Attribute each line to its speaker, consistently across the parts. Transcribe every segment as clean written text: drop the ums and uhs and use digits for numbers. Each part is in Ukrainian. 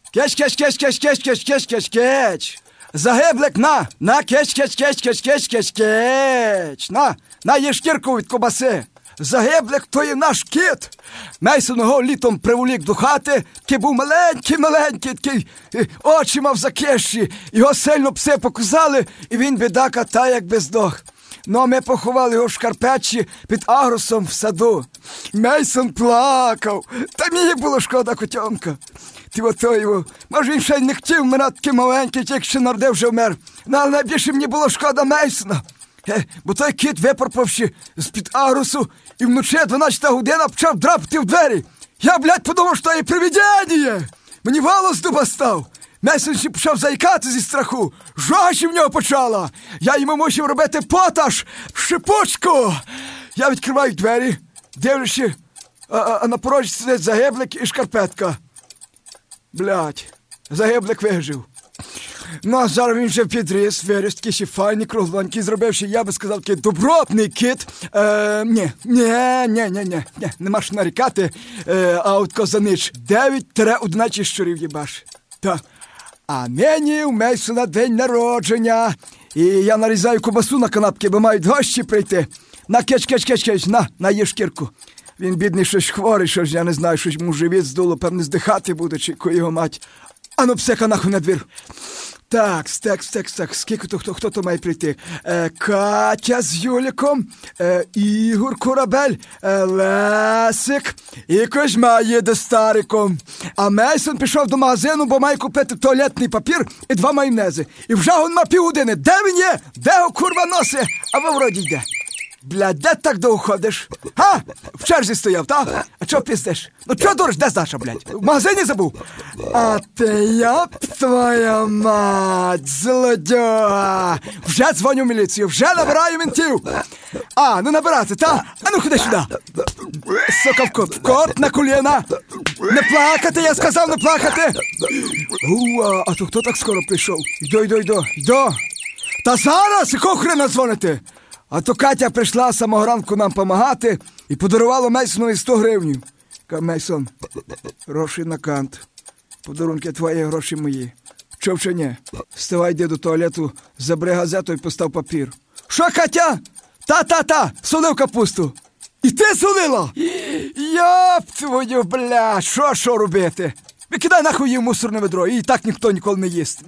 Speaker 1: Кеч. Загиблик, на, кеч. На, є шкірку від кобаси. Загиблик, то є наш кіт. Мейсон його літом приволік до хати, такий був маленький, такий, очі мав закищі. Його сильно пси показали, і він, бідака, та якби здох. Ну, ми поховали його в шкарпетчі під агросом в саду. Мейсон плакав. Та мені було шкода котенка. Ти ото його. Може, він ще й не хотів вмирати, такий маленький, тільки ще народив, вже вмер. Ну, але найбільше мені було шкода Мейсона. Бо той кіт, випорпавши з-під агросу, і вночі 12 година почав драпати в двері. Я, подумав, що є привидіння. Мені волос з дуба став. Мейсон ще почав заїкати зі страху. Жогаші в нього почала. Я йому мусив робити поташ, шипучку. Я відкриваю двері, дивлюся, а на порожі сидить загиблик і шкарпетка. Загиблик вижив. Ну, а зараз він вже підріс, виріс, такий ще файний, кругленький, зробив ще, я би сказав, такий добротний кіт. Ні, нема що нарікати, а от козанич 9-11 щурів їбаш. Та. А нині у Мейсона день народження, і я нарізаю ковбасу на канапки, бо мають гості прийти. На кеч, на їж шкірку. Він, бідний, щось хворий, щось, я не знаю, щось йому живіт здуло, певне, здихати буде, чи його мать. Ану, псека нахуй на двір. Так, скільки хто то має прийти? Катя з Юліком, Ігор Корабель, Лесик і Козьма їде стариком. А Мейсон пішов до магазину, бо має купити туалетний папір і 2 майонези. І вже він на півгодини. Де він є? Де його курва носить? А ви вроді йде. Де так довго ходиш? В черзі стояв, та? А чого піздиш? Ну чого дуриш? Де Саша, В магазині забув? А ти, яп твоя мать, злодюга! Вже дзвоню в міліцію, вже набираю ментів! Не набирати, та? А ну ходи сюди! Сука, в кот на коліна! Не плакати, я сказав, не плакати! А то хто так скоро прийшов? Йду! Та зараз, якого хрена дзвонити? А то Катя прийшла з самого ранку нам помагати і подарувала Мейсонові 100 гривень. Каже, Мейсон, гроші на кант. Подарунки твої, гроші мої. Чув чи ні? Вставай, йди до туалету, забери газету і постав папір. Що, Катя? Та, солив капусту. І ти солила? Йоп твою, що робити? Викидай нахуй її в мусорне ведро, і так ніхто ніколи не їсть.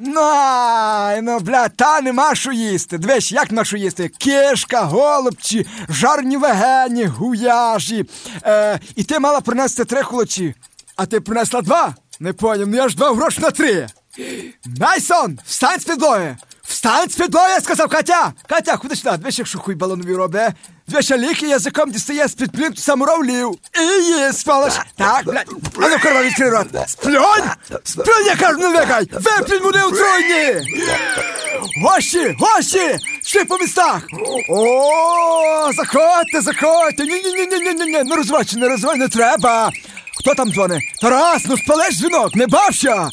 Speaker 1: Та нема що їсти. Дивись, як нема що їсти? Кишка, голубці, жарні вегені, гуяжі. І ти мала принести 3 кулачі. А ти принесла 2? Не поняв, я ж 2 гроші на 3. Мейсон, встань з підлоги! Встань з підлоги, я сказав, Катя! Катя, ходи сюди, дивись, якщо хуй балонові робить. Дивись, ліки язиком дістає з-під плінтуса муравлів. І їсть, спалиш. Так, а ну, корва, відкрий рот. Сплюнь, я кажу, не викай. Виплюнь мене у тройні. Гості, всі по містах. Заходьте. Ні, не розвай, не треба. Хто там дзвонить? Тарас, спалиш дзвінок, не бався.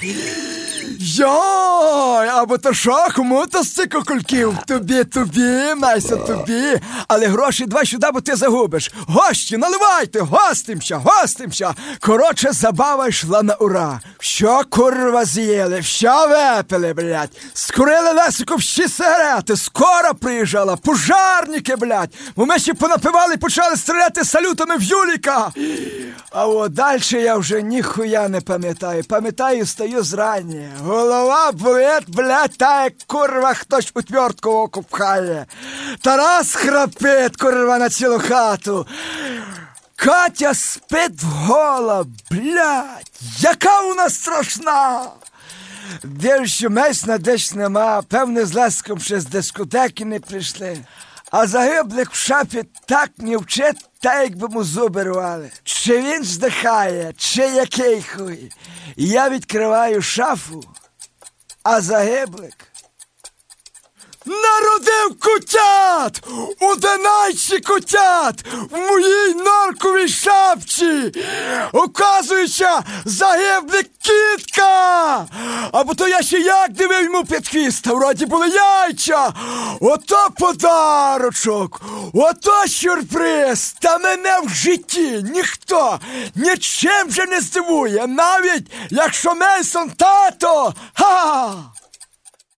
Speaker 1: Йой, або то що, кому то стільки кульків? Тобі, Мейсон, тобі. Але гроші 2 сюди, бо ти загубиш. Гості, наливайте, гостимся. Коротше, забава йшла на ура. Що курва з'їли, що випили, Скурили Лесику всі сигарети, скоро приїжджала, пожарники, Бо ми ще понапивали і почали стріляти салютами в Юліка. А от далі я вже ніхуя не пам'ятаю. Пам'ятаю, стою зрання. Голова болить, та як курва хтось у твертку око пхає. Тарас храпить, курва, на цілу хату. Катя спить вгола, яка вона страшна. Дивлюся, Мейсона десь нема, певне, з Леском ще з дискотеки не прийшли. А загиблик в шафі так не вчить, та якби му зуби рвали. Чи він здихає, чи який хуй. Я відкриваю шафу, а загиблик Народив кутят! 11 кутят! В моїй норковій шапці! Оказується, загибне кітка! Або то я ще як дивив йому під хвіст, а вроді були яйця! Ото подарочок! Ото сюрприз! Та мене в житті ніхто нічим вже не здивує, навіть якщо Мейсон тато! Ха!